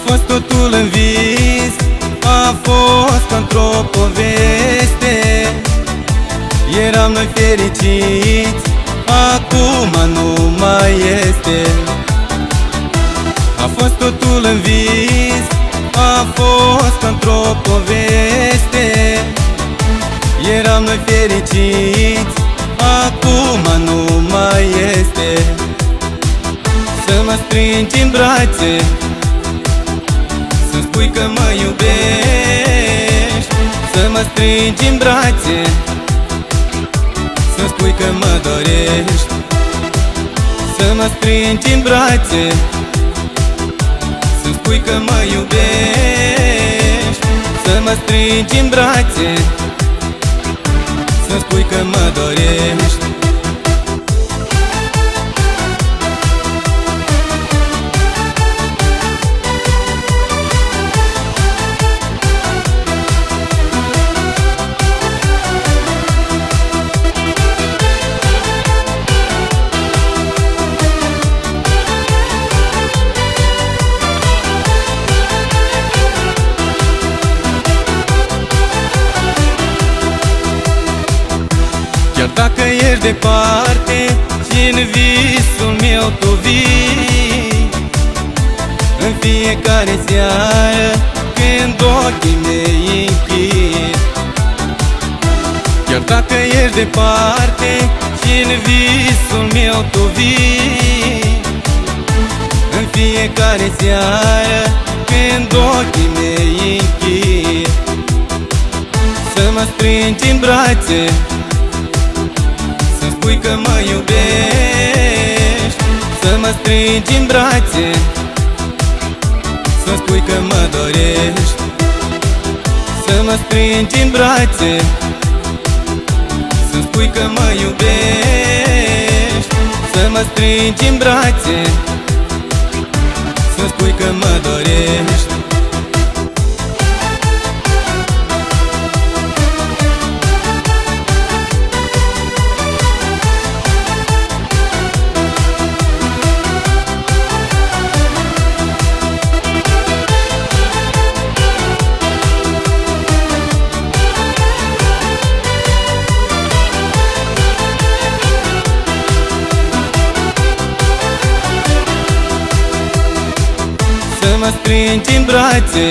fost totul în vis, a fost ca într-o poveste. Eram noi fericiți, acum nu mai este. A fost totul în vis, a fost ca într-o poveste. Eram noi fericiți, acum nu mai este. Să mă strângi în brațe, să-mi spui că mă iubești. Să mă strângi în brațe, să-mi spui că mă dorești. Să mă strângi în brațe, să-mi spui că mă iubești. Să mă strângi în brațe, să-mi spui că mă dorești. Chiar dacă ești departe și-n visul meu tu vii, în fiecare seară când ochii mei închid. Chiar dacă ești departe și-n visul meu tu vii, în fiecare seară când ochii mei închid. Să mă strângi în brațe, să-mi spui că mă iubești. Să mă strângi în brațe, să-mi spui că mă dorești. Să mă strângi în brațe, să-mi spui că mă iubești. Să mă strângi în brațe, să-mi spui că mă dorești. Să mă strângi în brațe,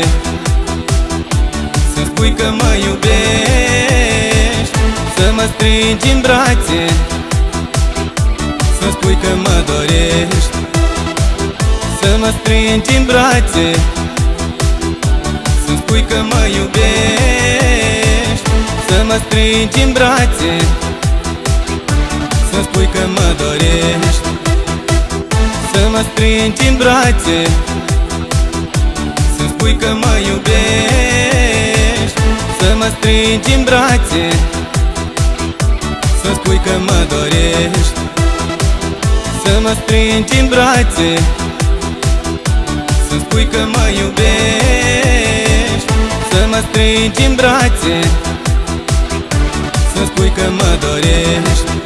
să-mi spui că mă iubești. Să mă strângi în brațe, să-mi spui că mă dorești. Să mă strângi în brațe, să-mi spui că mă iubești. Să mă strângi în brațe, să-mi spui că mă dorești. Să mă strângi în brațe, să-mi spui că mă iubești. Să mă strângi în brațe, să-mi spui că mă dorești. Să mă strângi în brațe, să-mi spui că mă iubești. Să mă strângi în brațe, să-mi spui că mă dorești.